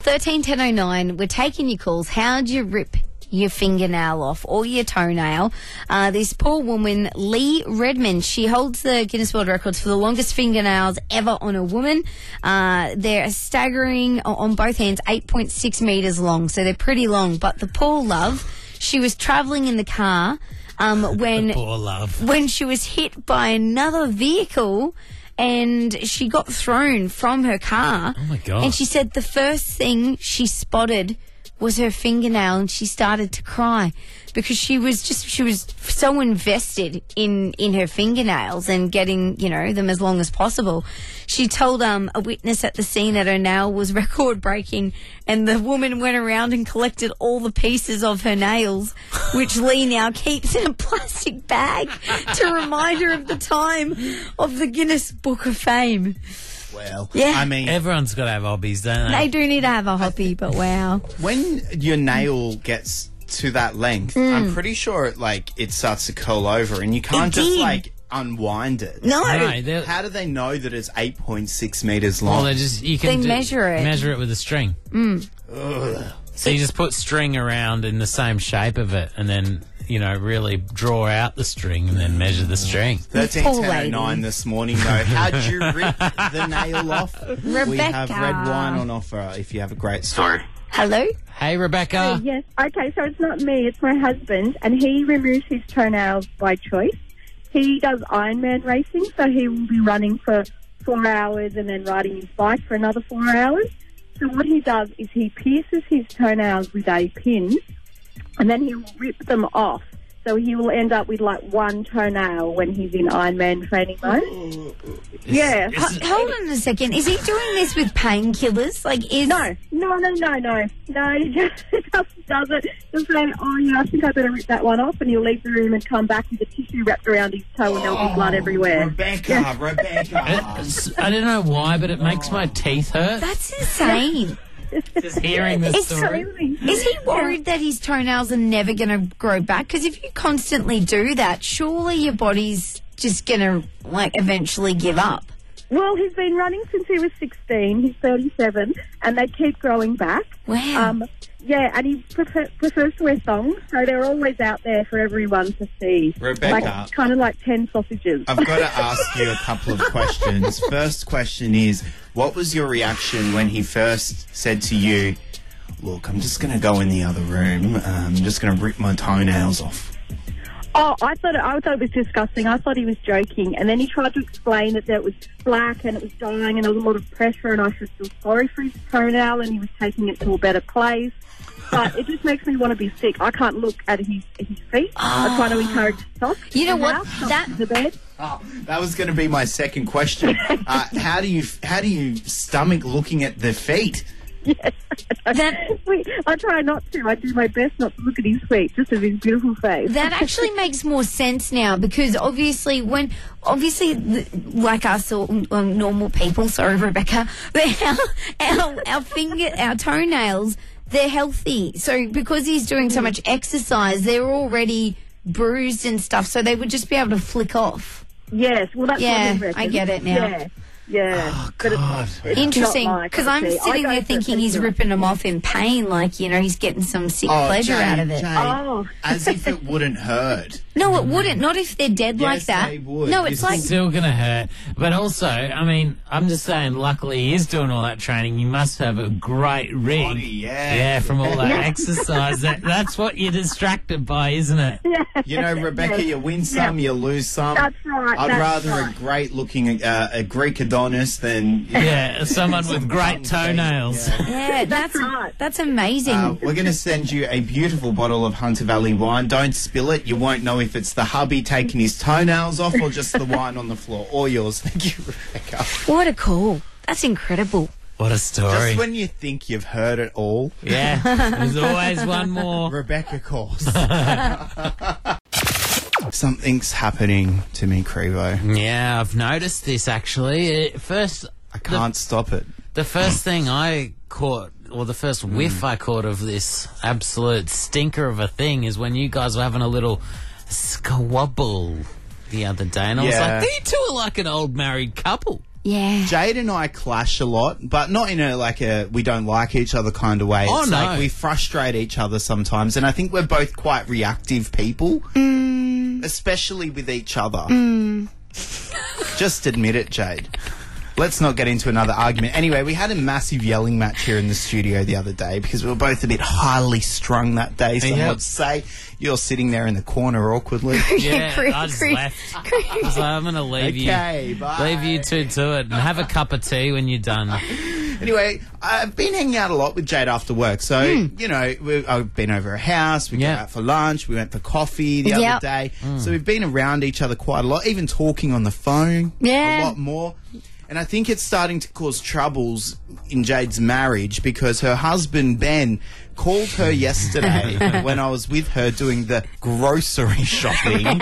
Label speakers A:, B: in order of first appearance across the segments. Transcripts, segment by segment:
A: 13 10 09, we're taking your calls. How'd you rip your fingernail off or your toenail? This poor woman, Lee Redmond, she holds the Guinness World Records for the longest fingernails ever on a woman. They're staggering on both hands, 8.6 metres long, so they're pretty long. But the poor love, she was travelling in the car when
B: Poor love.
A: when she was hit by another vehicle and she got thrown from her car.
B: Oh, my God.
A: And she said the first thing she spotted was her fingernail, and she started to cry because she was so invested in her fingernails and getting, them as long as possible. She told a witness at the scene that her nail was record breaking, and the woman went around and collected all the pieces of her nails, which Lee now keeps in a plastic bag to remind her of the time of the Guinness Book of Fame.
C: Well,
A: Yeah.
C: I mean,
B: Everyone's got to have hobbies, don't
A: They
B: they?
A: do need to have a hobby, but wow.
C: when your nail gets to that length, I'm pretty sure it starts to curl over, and you can't
A: It
C: just
A: did.
C: unwind it.
A: No.
B: No,
C: How do they know that it's 8.6 meters long?
B: well, you can
A: They measure it.
B: Measure it with a string. So you just put string around in the same shape of it, and then really draw out the string, and then measure the string.
C: 13
A: Poor
C: 10
A: lady.
C: 09 this morning, though. How'd you rip the nail off? We have
A: Rebecca.
C: red wine on offer if you have a great story.
A: Hello?
B: Hey, Rebecca.
D: Yes. Okay, so it's not me, it's my husband, and he removes his toenails by choice. He does Ironman racing, so he will be running for 4 hours and then riding his bike for another 4 hours. So what he does is he pierces his toenails with a pin, and then he will rip them off. So he will end up with one toenail when he's in Ironman training mode. Yeah.
A: Hold on a second. Is he doing this with painkillers?
D: No, he just does it. He'll say, oh, yeah, I think I better rip that one off, and he'll leave the room and come back with a tissue wrapped around his toe, and there'll be blood everywhere.
C: Rebecca.
B: I don't know why, but it makes my teeth hurt.
A: That's insane.
B: Just hearing this story.
A: Is he worried that his toenails are never going to grow back? Because if you constantly do that, surely your body's just going to, eventually give up.
D: Well, he's been running since he was 16. He's 37, and they keep growing back.
A: Wow.
D: Yeah, and he prefers to wear thongs, so they're always out there for everyone to see.
C: Rebecca.
D: Kind of like 10 sausages.
C: I've got to ask you a couple of questions. First question is, what was your reaction when he first said to you, look, I'm just going to go in the other room, I'm just going to rip my toenails off?
D: Oh, I thought it was disgusting. I thought he was joking. And then he tried to explain that it was black and it was dying and there was a lot of pressure and I should feel sorry for his toenail and he was taking it to a better place. But it just makes me want to be sick. I can't look at his feet. I try to encourage socks.
A: You know what?
D: The bed.
C: Oh, that was going to be my second question. How do you stomach looking at the feet?
D: Yes. I try not to. I do my best not to look at his feet, just at his beautiful face.
A: That actually makes more sense now because obviously, like us or normal people, sorry, Rebecca, our toenails, they're healthy. So because he's doing so much exercise, they're already bruised and stuff, so they would just be able to flick off.
D: Yes, well, that's what he reckons.
A: I get it now.
D: Yeah.
C: Oh,
D: But
C: God.
D: it's
A: Interesting,
D: not my
A: because
D: cup
A: I'm
D: of tea.
A: sitting
D: I
A: there
D: go for
A: thinking he's
D: pizza.
A: ripping them off in pain, he's getting some sick pleasure
C: Jane,
A: out of it.
C: Jane,
D: Oh.
C: as if it wouldn't hurt.
A: No, it wouldn't. Not if they're dead like
C: Yes,
A: that.
C: they would.
A: No, it's
C: This
A: like
C: is
B: Still gonna hurt, but also, I'm just saying. Luckily, he is doing all that training. You must have a great rig,
C: Body, yeah.
B: from all that exercise. That's what you're distracted by, isn't it?
C: You know, Rebecca, you win some, you lose some.
D: That's right,
C: I'd
D: that's
C: rather
D: right.
C: a great-looking a Greek Adonis than...
B: Yeah, someone with great toenails.
A: yeah,
D: That's right.
A: that's amazing.
C: We're going to send you a beautiful bottle of Hunter Valley wine. Don't spill it. You won't know if it's the hubby taking his toenails off or just the wine on the floor. All yours. Thank you, Rebecca.
A: What a call! That's incredible.
B: What a story.
C: Just when you think you've heard it all,
B: Yeah, there's always one more.
C: Rebecca calls. Something's happening to me, Crevo.
B: Yeah, I've noticed this actually.
C: I can't stop it.
B: The first thing I caught, or the first whiff I caught of this absolute stinker of a thing is when you guys were having a little squabble the other day. And I was
C: Yeah.
B: like, you two are like an old married couple.
A: Yeah.
C: Jade and I clash a lot, but not in a we don't like each other kind of way.
B: Oh,
C: It's
B: no.
C: like we frustrate each other sometimes, and I think we're both quite reactive people, especially with each other. Just admit it, Jade. Let's not get into another argument. Anyway, we had a massive yelling match here in the studio the other day because we were both a bit highly strung that day, some
B: Yep.
C: would say. You're sitting there in the corner awkwardly.
B: Yeah,
A: Chris-
B: I just
A: Chris-
B: left. I was like, I'm going to leave
C: Okay,
B: you.
C: bye.
B: Leave you two to it and have a cup of tea when you're done.
C: Anyway, I've been hanging out a lot with Jade after work. So, I've been over her house. We
B: Yeah.
C: go out for lunch. We went for coffee the
A: Yep.
C: other day. So we've been around each other quite a lot, even talking on the phone
A: Yeah.
C: a lot more. And I think it's starting to cause troubles in Jade's marriage because her husband, Ben, called her yesterday when I was with her doing the grocery shopping.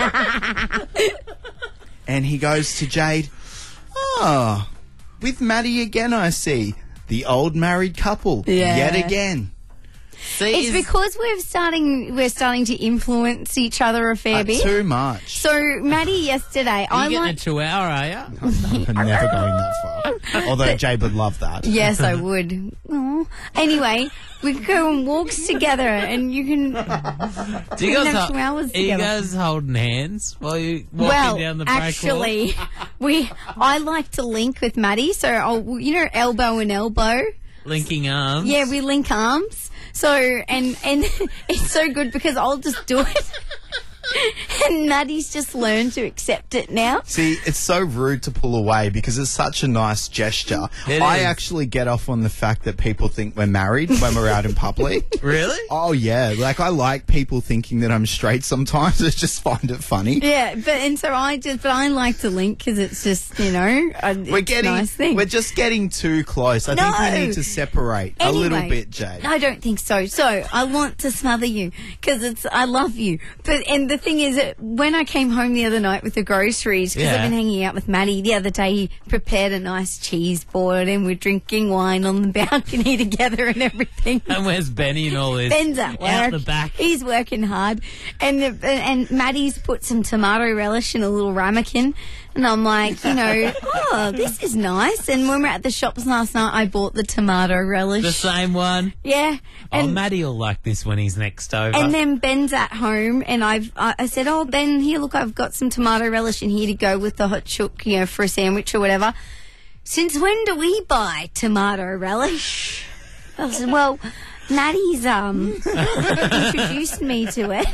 C: And he goes to Jade, "Oh, with Maddie again, I see. The old married couple.
A: Yeah.
C: Yet again."
B: See,
A: It's because we're starting to influence each other a fair bit.
C: Too much.
A: So Maddie yesterday,
B: Are
A: I
B: you getting
A: like.
B: a 2 hour, are you?
C: I'm never going that far. Although Jade would love that.
A: Yes, I would. Aw. Anyway, we could go on walks together, and you can.
B: Do you
A: We can
B: guys,
A: have 2 hours
B: are you
A: together.
B: guys holding hands while you walking
A: Well,
B: down the break
A: actually, I like to link with Maddie, so I'll, elbow and elbow.
B: linking arms?
A: Yeah, we link arms. So, and it's so good because I'll just do it. And Maddie's just learned to accept it now.
C: See, it's so rude to pull away because it's such a nice gesture.
B: It
C: I
B: is.
C: actually get off on the fact that people think we're married when we're out in public.
B: Really?
C: Oh, yeah. Like, I like people thinking that I'm straight sometimes. I just find it funny.
A: Yeah, but I like to link because it's just, it's a nice thing.
C: We're just getting too close. I think we
A: No.
C: need to separate a
A: Anyway,
C: little bit, Jade.
A: I don't think so. So I want to smother you because I love you. And the thing is that when I came home the other night with the groceries, because
B: Yeah.
A: I've been hanging out with Maddie the other day, he prepared a nice cheese board and we're drinking wine on the balcony together and everything.
B: And where's Benny and all this?
A: Ben's at work.
B: Out the back.
A: He's working hard. And Maddie's put some tomato relish in a little ramekin. And I'm like, oh, this is nice. And when we were at the shops last night, I bought the tomato relish.
B: The same one.
A: Yeah.
B: Oh,
A: And,
B: Maddie will like this when he's next over.
A: and then Ben's at home and I said, oh, Ben, here, look, I've got some tomato relish in here to go with the hot chook, for a sandwich or whatever. Since when do we buy tomato relish? I said, well, Maddie's introduced me to it.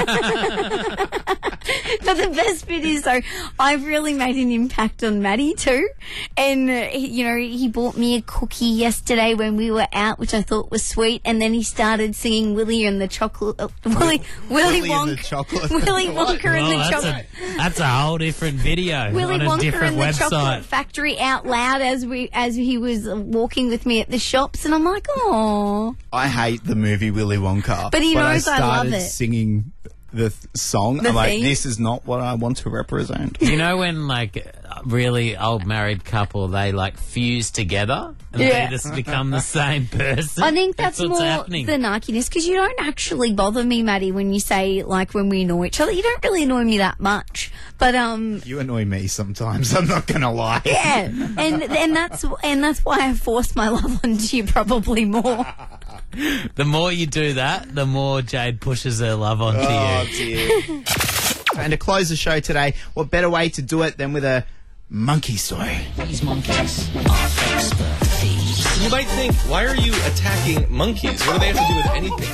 A: But the best bit is, though, I've really made an impact on Maddie too. And, he bought me a cookie yesterday when we were out, which I thought was sweet. And then he started singing Willy and the Chocolate... Willy
C: Willy and the
A: Wonka.
C: Chocolate.
A: Willy
C: What?
A: Wonka and
B: Well,
A: the
B: that's
A: Chocolate...
B: that's a whole different video
A: Willy
B: on a
A: Wonka
B: different
A: and the Chocolate
B: website.
A: Factory out loud as he was walking with me at the shops. And I'm like, oh...
C: I hate the movie Willy Wonka.
A: But he knows
C: I
A: I love
C: started
A: it.
C: singing the song.
A: The
C: I'm like,
A: theme?
C: this is not what I want to represent.
B: You know when a really old married couple they fuse together and
A: Yeah.
B: they just become the same person?
A: I think that's
B: what's
A: more
B: happening.
A: the narkiness because you don't actually bother me, Maddie, when you say when we annoy each other. You don't really annoy me that much, but
C: You annoy me sometimes. I'm not gonna lie.
A: yeah, and that's why I force my love onto you probably more.
B: The more you do that, the more Jade pushes her love onto
C: Oh
B: you.
C: dear. And to close the show today, what better way to do it than with a monkey story?
E: These monkeys are expert thieves.
F: You might think, why are you attacking monkeys? What do they have to do with anything?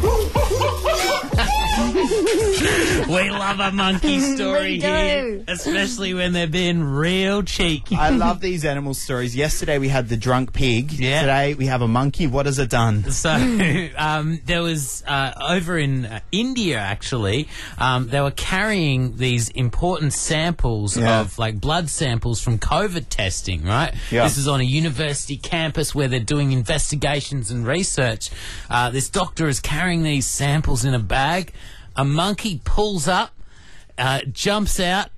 B: We love a monkey story
A: We do.
B: here, especially when they're being real cheeky.
C: I love these animal stories. Yesterday we had the drunk pig.
B: Yeah.
C: Today we have a monkey. What has it done?
B: So there was over in India actually, they were carrying these important samples
C: Yeah.
B: of blood samples from COVID testing, right?
C: Yeah.
B: This is on a university campus where they're doing investigations and research. This doctor is carrying these samples in a bag. A monkey pulls up, jumps out,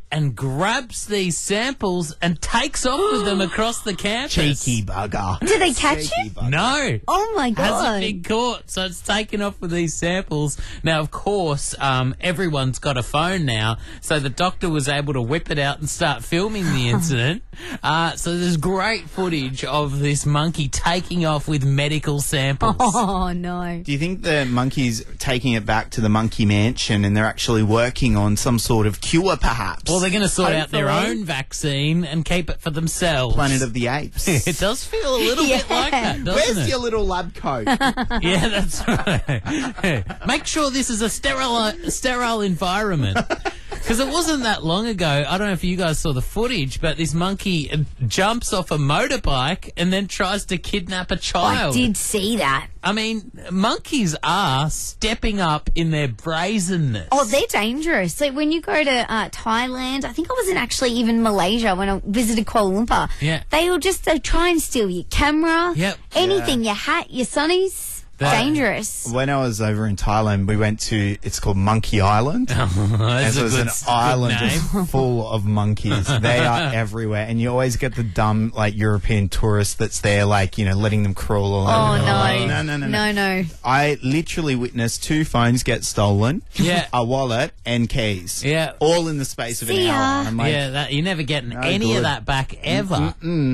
B: and grabs these samples and takes off with them across the campus.
C: Cheeky bugger.
A: Did they catch
C: Cheeky
A: it?
C: bugger.
B: No.
A: Oh my
B: Hasn't
A: god!
B: been caught, so it's taken off with these samples. Now, of course, everyone's got a phone now, so the doctor was able to whip it out and start filming the incident. So there's great footage of this monkey taking off with medical samples.
A: Oh no!
C: Do you think the monkey's taking it back to the monkey mansion and they're actually working on some sort of cure, perhaps?
B: Well, they're going to sort out their
A: Hopefully.
B: own vaccine and keep it for themselves.
C: Planet of the Apes.
B: It does feel a little bit like that, doesn't
C: Where's
B: it?
C: your little lab coat?
B: Yeah, that's right. Make sure this is a sterile environment. Because it wasn't that long ago, I don't know if you guys saw the footage, but this monkey jumps off a motorbike and then tries to kidnap a
A: I
B: child.
A: did see that.
B: I mean, monkeys are stepping up in their brazenness.
A: Oh, they're dangerous. Like when you go to Thailand, I think I was in actually even Malaysia when I visited Kuala Lumpur.
B: Yeah.
A: They try and steal your camera,
B: Yep.
A: anything, your hat, your sunnies. Dangerous.
C: When I was over in Thailand, we went to, it's called Monkey Island.
B: That's
C: And so
B: a
C: it's
B: good,
C: an island
B: good name.
C: just full of monkeys. They are everywhere. And you always get the dumb, like, European tourist that's there, like, letting them crawl along.
A: Oh, no.
C: Like, no.
A: No.
C: I literally witnessed 2 phones get stolen,
B: Yeah.
C: a wallet, and keys.
B: Yeah.
C: All in the space of an
A: See ya.
C: hour. I'm like,
B: Yeah, you're never getting
C: No
B: any
C: good.
B: of that back ever.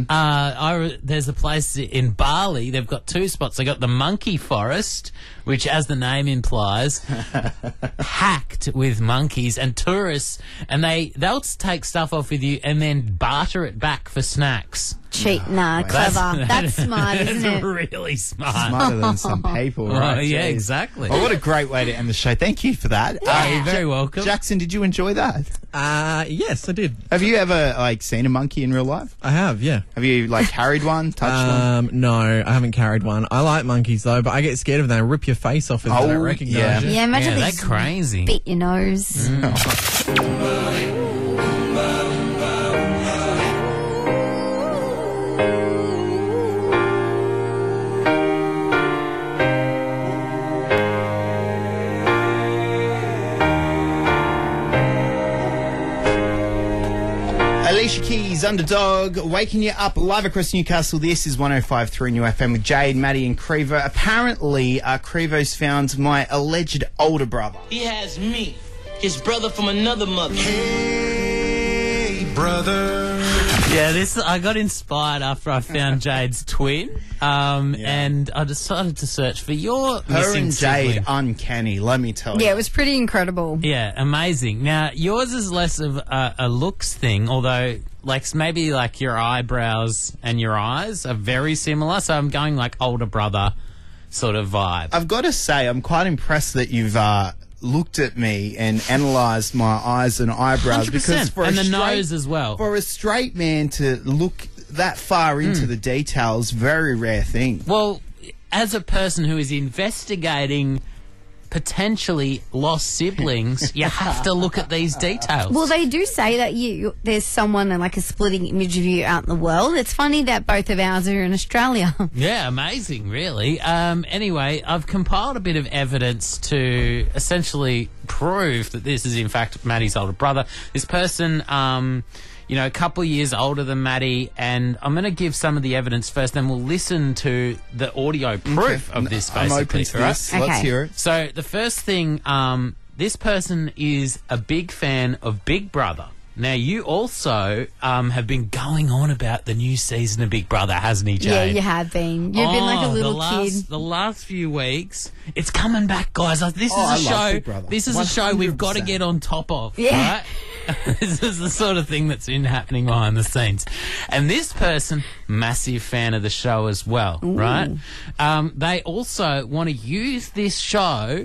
B: There's a place in Bali. They've got 2 spots. They got the monkey forest, which, as the name implies, packed with monkeys and tourists, and they'll take stuff off with you and then barter it back for snacks.
A: Cheap. Nah, clever. That's smart, isn't
B: That's
A: it?
B: really smart.
C: smarter than some people, right?
B: Oh, yeah,
C: Jeez.
B: exactly.
C: Well, what a great way to end the show. Thank you for that.
B: You're very welcome.
C: Jackson, did you enjoy that?
F: Yes, I did.
C: Have you ever, seen a monkey in real life?
F: I have, yeah.
C: Have you, carried one, touched one?
F: No, I haven't carried one. I like monkeys though, but I get scared of them. They rip your face off if they
C: Oh,
F: don't recognise
C: yeah.
F: you.
A: Yeah, imagine
B: Yeah,
A: they
B: they're
A: just
B: crazy.
A: bit your nose.
C: Alicia Keys, Underdog, waking you up live across Newcastle. This is 105.3 New FM with Jade, Maddie and Crevo. Apparently, Crevo's found my alleged older brother.
E: He has me, his brother from another mother.
G: Hey, brother.
B: Yeah, I got inspired after I found Jade's twin, and I decided to search for your
C: Her
B: missing
C: and Jade,
B: sibling.
C: uncanny, let me tell you.
A: Yeah, it was pretty incredible.
B: Yeah, amazing. Now, yours is less of a looks thing, although, maybe your eyebrows and your eyes are very similar, so I'm going older brother sort of vibe.
C: I've got to say, I'm quite impressed that you've looked at me and analysed my eyes and eyebrows
B: 100%.
C: because for
B: And
C: a
B: the
C: straight,
B: nose as well.
C: For a straight man to look that far into the details, very rare thing.
B: Well, as a person who is investigating potentially lost siblings, you have to look at these details.
A: Well, they do say that there's someone a splitting image of you out in the world. It's funny that both of ours are in Australia.
B: Yeah, amazing, really. Anyway, I've compiled a bit of evidence to essentially prove that this is, in fact, Maddie's older brother. This person, a couple of years older than Maddie, and I'm going to give some of the evidence first, then we'll listen to the audio proof of this, basically.
C: I'm open to
B: all right?
C: this. Let's
A: Okay.
C: hear it.
B: So the first thing, this person is a big fan of Big Brother. Now, you also have been going on about the new season of Big Brother, hasn't he, Jade?
A: Yeah, you have been. You've been like a little kid.
B: The last few weeks, it's coming back, guys. This
C: I
B: is a
C: love
B: show.
C: Big Brother.
B: This is a show we've got to
C: 100%.
B: get on top of.
A: Yeah.
B: Right? This is the sort of thing that's been happening behind the scenes. And this person, massive fan of the show as well, right? They also want to use this show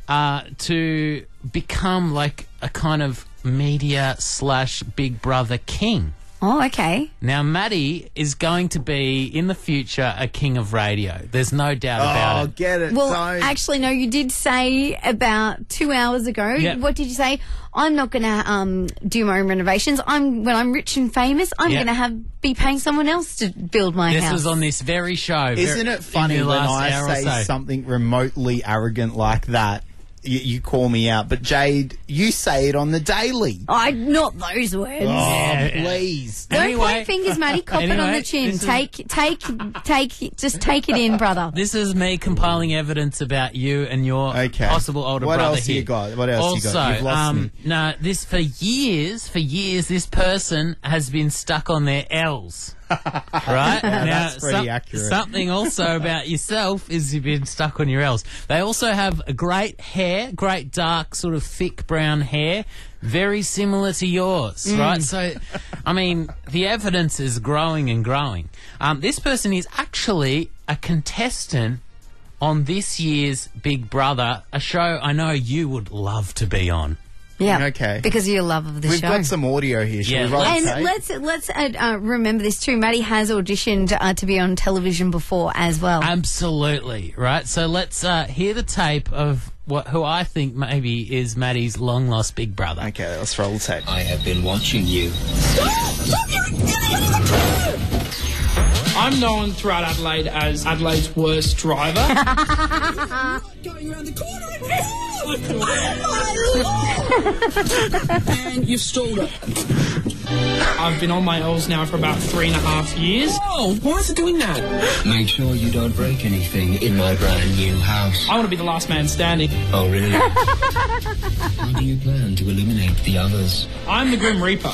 B: to become a kind of media / Big Brother king.
A: Oh, okay.
B: Now, Maddie is going to be, in the future, a king of radio. There's no doubt about
C: Oh,
B: it.
C: get it.
A: Well,
C: don't.
A: actually, no, you did say about 2 hours ago.
B: Yeah.
A: What did you say? I'm not going to do my own renovations. When I'm rich and famous, I'm
B: Yeah.
A: going to be paying someone else to build my
B: This
A: house.
B: was on this very show.
C: Isn't it funny
B: in the
C: when
B: last
C: I
B: hour or
C: say
B: so?
C: something remotely arrogant like that? you call me out, but Jade, you say it on the daily.
A: Not those words.
C: Oh, please.
A: Don't
B: Anyway-
A: point fingers, Maddie. Cop it on
B: Anyway,
A: the chin.
B: this is-
A: Just take it in, brother.
B: This is me compiling evidence about you and your possible older
C: What
B: brother
C: else
B: here.
C: you got? What else
B: also,
C: you got? You've lost me.
B: no, this for years, this person has been stuck on their L's. Right? Now,
C: that's pretty accurate.
B: Something also about yourself is you've been stuck on your L's. They also have a great hair, great dark, sort of thick brown hair, very similar to yours, right? So, I mean, the evidence is growing and growing. This person is actually a contestant on this year's Big Brother, a show I know you would love to be on.
A: Yeah.
C: Okay.
A: Because of your love of the
C: We've
A: show.
C: got some audio here. Should
B: Yeah,
C: we roll the
A: And
C: tape?
A: let's remember this too. Maddie has auditioned to be on television before as well.
B: Absolutely, right? So let's hear the tape of who I think maybe is Maddie's long-lost Big Brother.
C: Okay, let's roll the tape.
E: I have been watching you.
H: I'm known throughout Adelaide as Adelaide's worst driver. And you've stalled it. I've been on my L's now for about 3.5 years. Oh, why is it doing that?
E: Make sure you don't break anything in my brand new house.
H: I want to be the last man standing.
E: Oh, really? How do you plan to eliminate the others?
H: I'm the Grim Reaper.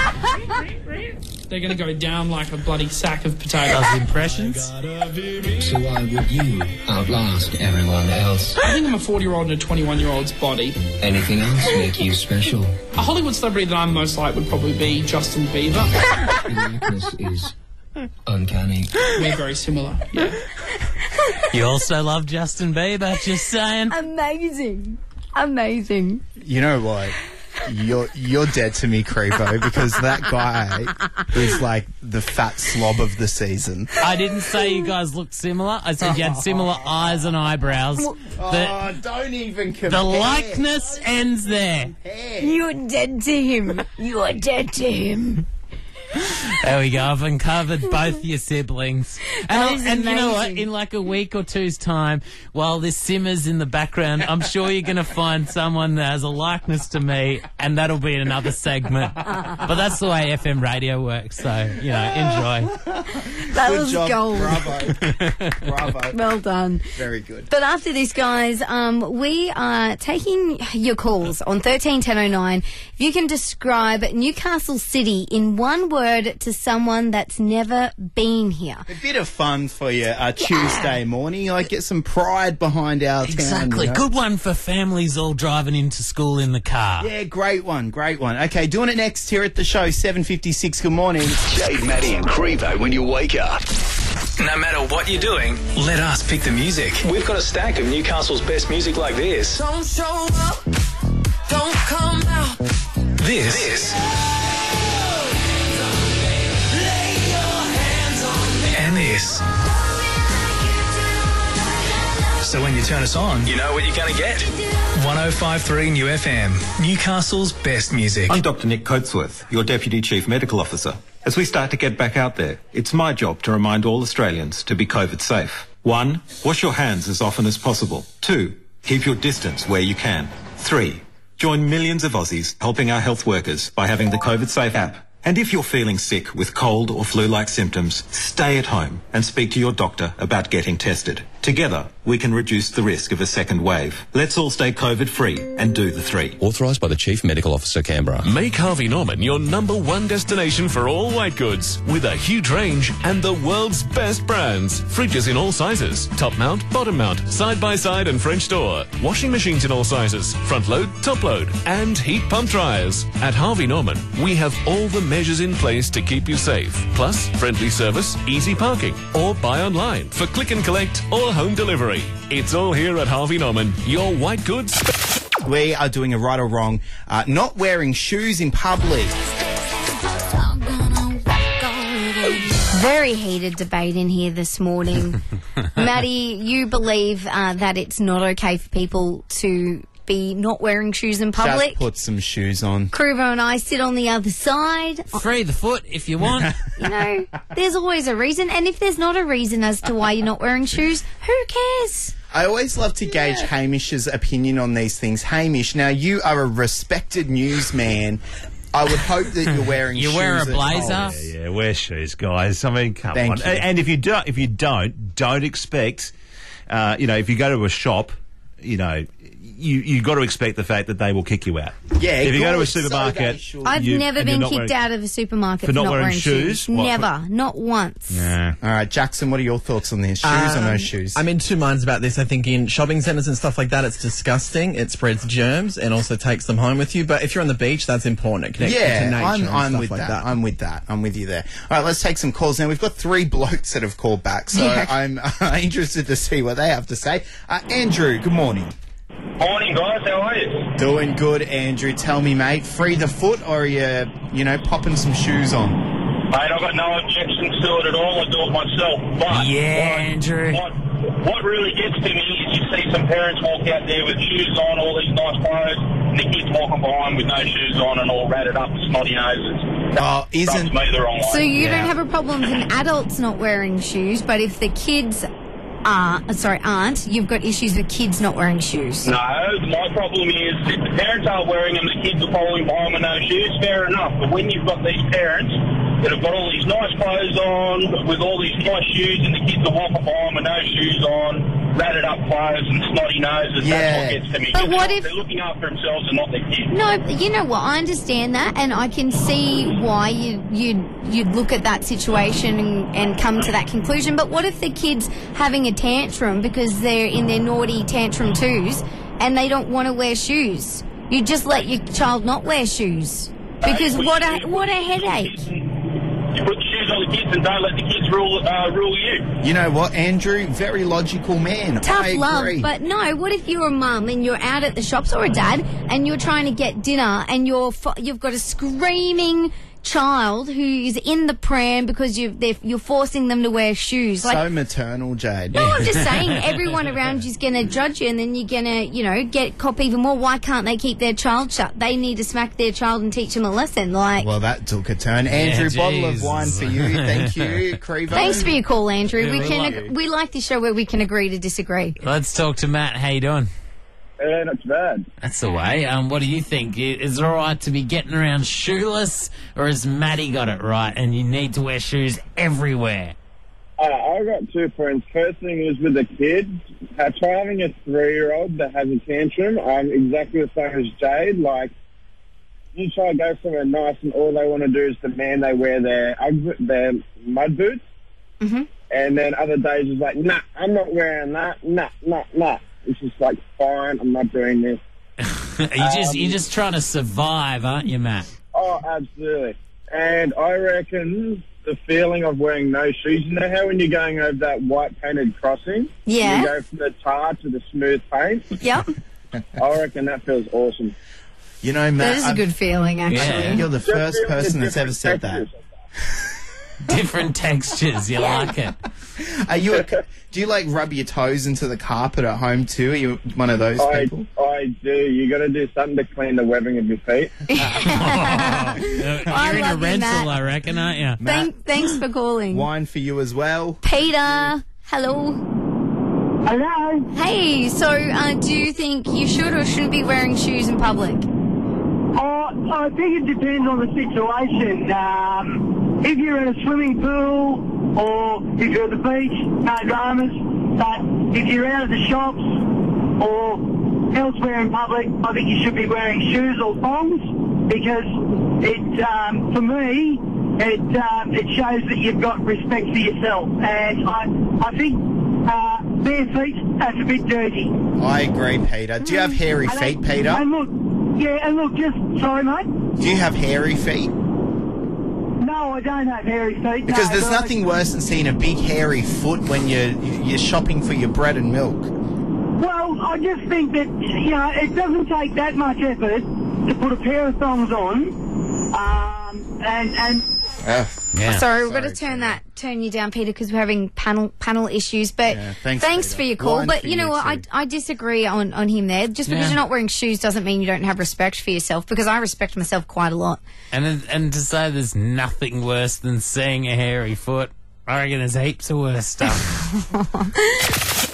H: They're going to go down like a bloody sack of potatoes.
B: Does impressions?
E: So why would you outlast everyone else?
H: I think I'm a 40-year-old in a 21-year-old's body.
E: Anything else make you special?
H: A Hollywood celebrity that I'm most like would probably be Justin Bieber.
E: The likeness is uncanny.
H: We're very similar, yeah.
B: You also love Justin Bieber, just saying.
A: Amazing.
C: You know what? You're dead to me, Creepo, because that guy is like the fat slob of the season.
B: I didn't say you guys looked similar. I said you had similar eyes and eyebrows.
C: Don't even compare.
B: The likeness ends there.
A: You're dead to him. You are dead to him.
B: There we go. I've uncovered both your siblings.
A: That is
B: And you know what?
A: amazing.
B: In like a week or two's time, while this simmers in the background, I'm sure you're going to find someone that has a likeness to me, and that'll be in another segment. But that's the way FM radio works, so, you know, enjoy.
A: That
C: Good
A: was
C: job.
A: gold.
C: Bravo. Bravo.
A: Well done.
C: Very good.
A: But after this, guys, we are taking your calls on 13 1009. If you can describe Newcastle City in one word to someone that's never been here.
C: A bit of fun for you Tuesday morning. Like, get some pride behind our town.
B: Exactly.
C: you know?
B: Good one for families all driving into school in the car.
C: Yeah, great one. Great one. Okay, doing it next here at the show, 7:56. Good morning.
I: Jade, Maddie and Crevo when you wake up.
J: No matter what you're doing, let us pick the music.
I: We've got a stack of Newcastle's best music like this.
K: Don't show up, don't come out.
J: This. And this. So when you turn us on,
I: You know what you're going to get?
J: 105.3 New FM, Newcastle's best music.
L: I'm Dr. Nick Coatsworth, your Deputy Chief Medical Officer. As we start to get back out there, it's my job to remind all Australians to be COVID safe. 1. Wash your hands as often as possible. 2. Keep your distance where you can. 3. Join millions of Aussies helping our health workers by having the COVID Safe app. And if you're feeling sick with cold or flu-like symptoms, stay at home and speak to your doctor about getting tested. Together, we can reduce the risk of a second wave. Let's all stay COVID-free and do the 3.
M: Authorised by the Chief Medical Officer, Canberra.
N: Make Harvey Norman your #1 destination for all white goods with a huge range and the world's best brands. Fridges in all sizes, top mount, bottom mount, side-by-side and French door. Washing machines in all sizes, front load, top load, and heat pump dryers. At Harvey Norman, we have all the measures in place to keep you safe. Plus, friendly service, easy parking, or buy online for click and collect or home delivery. It's all here at Harvey Norman, your white goods.
C: We are doing a right or wrong. Not wearing shoes in public.
A: Very heated debate in here this morning. Maddie, you believe that it's not okay for people to be not wearing shoes in public?
C: Just put some shoes on.
A: Kruvo and I sit on the other side.
B: Free the foot if you want.
A: You know, there's always a reason. And if there's not a reason as to why you're not wearing shoes, who cares?
C: I always love to gauge Hamish's opinion on these things. Hamish, now you are a respected newsman. I would hope that you're wearing shoes.
B: You wear a
C: at
B: blazer?
C: home.
O: Yeah, wear shoes, guys. I mean, come
C: Thank
O: on.
C: you.
O: And if you don't expect, if you go to a shop, you got to expect the fact that they will kick you out.
C: Yeah,
O: if you go to a
C: so
O: supermarket,
A: I've never been kicked out of a supermarket for not wearing shoes.
O: What,
A: Never, not once.
O: Yeah.
C: All right, Jackson, what are your thoughts on this? Shoes or no shoes?
F: I'm in two minds about this. I think in shopping centres and stuff like that, it's disgusting. It spreads germs and also takes them home with you. But if you're on the beach, that's important. It connects you to nature and
C: I'm
F: stuff
C: with
F: like that.
C: I'm with that. I'm with you there. All right, let's take some calls now. We've got 3 blokes that have called back, so I'm interested to see what they have to say. Andrew, good morning.
P: Morning, guys. How are you?
C: Doing good, Andrew. Tell me, mate, free the foot or are you, popping some shoes on?
P: Mate, I've got no objections to it at all. I do it myself. But
B: Andrew.
P: What really gets to me is you see some parents walk out there with shoes on, all these nice clothes, and the kids walking behind with no shoes on and all ratted up, snotty noses. Rubs me the wrong way.
A: So you don't have a problem with adults not wearing shoes, but if the kids aren't, you've got issues with kids not wearing shoes.
P: No, my problem is if the parents aren't wearing them, the kids are following behind with no shoes, fair enough. But when you've got these parents that have got all these nice clothes on, with all these nice shoes, and the kids are walking behind with no shoes on, ratted up clothes and snotty noses, that's what gets to me.
A: But what if
P: they're looking after themselves and not their kids?
A: No, you know what? I understand that, and I can see why you'd look at that situation and come to that conclusion. But what if the kid's having a tantrum because they're in their naughty tantrum twos and they don't want to wear shoes? You just let your child not wear shoes because what a headache.
P: You put the shoes on the kids and don't let the kids rule you.
C: You know what, Andrew? Very logical man.
A: Tough
C: I
A: love,
C: agree.
A: but no. What if you're a mum and you're out at the shops or a dad and you're trying to get dinner and you've got a screaming child who is in the pram because you're forcing them to wear shoes?
C: So maternal, Jade.
A: No, I'm just saying everyone around you's going to judge you and then you're going to, get cop even more. Why can't they keep their child shut? They need to smack their child and teach them a lesson.
C: Well, that took a turn. Andrew, bottle of wine for you. Thank you, Crevo.
A: Thanks for your call, Andrew.
B: Yeah,
A: we like this show where we can agree to disagree.
B: Let's talk to Matt. How you doing?
P: Not too bad.
B: That's the way. What do you think? Is it all right to be getting around shoeless, or has Maddie got it right and you need to wear shoes everywhere?
Q: I've got 2 points. First thing is with the kids. Try having a 3-year-old that has a tantrum. I'm exactly the same as Jade. Like, you try to go somewhere nice and all they want to do is demand they wear their mud boots.
A: Mm-hmm.
Q: And then other days it's like, nah, I'm not wearing that. Nah. It's just like, fine, I'm not doing this.
B: You're just trying to survive, aren't you, Matt?
Q: Oh, absolutely. And I reckon the feeling of wearing no shoes, you know how when you're going over that white painted crossing?
A: Yeah.
Q: You go from the tar to the smooth paint?
A: Yep.
Q: I reckon that feels awesome.
C: You know, Matt,
A: that is a good feeling, actually.
C: I think you're the first person that's ever said that.
B: Different textures, you like it.
C: Do you rub your toes into the carpet at home too? Are you one of those people?
Q: I do. You got to do something to clean the webbing of your feet.
B: You're in a rental, I reckon, aren't you?
A: Thanks for calling.
C: Wine for you as well.
A: Peter, hello.
R: Hello.
A: Hey, so do you think you should or shouldn't be wearing shoes in public?
R: I think it depends on the situation. If you're in a swimming pool or if you're at the beach, no dramas. But if you're out at the shops or elsewhere in public, I think you should be wearing shoes or thongs because for me, it shows that you've got respect for yourself. And I think bare feet, that's a bit dirty.
C: I agree, Peter. Do you have hairy feet, Peter?
R: Sorry, mate?
C: Do you have hairy feet?
R: No, I don't have hairy feet.
C: Because there's nothing worse than seeing a big hairy foot when you're shopping for your bread and milk.
R: Well, I just think that, it doesn't take that much effort to put a pair of thongs on,
A: Sorry, we've got to turn you down, Peter, because we're having panel issues. But thanks for your call.
C: Line
A: but
C: for
A: you know
C: you
A: what? I disagree on him there. Just because you're not wearing shoes doesn't mean you don't have respect for yourself. Because I respect myself quite a lot.
B: And to say there's nothing worse than seeing a hairy foot, I reckon there's heaps of worse stuff.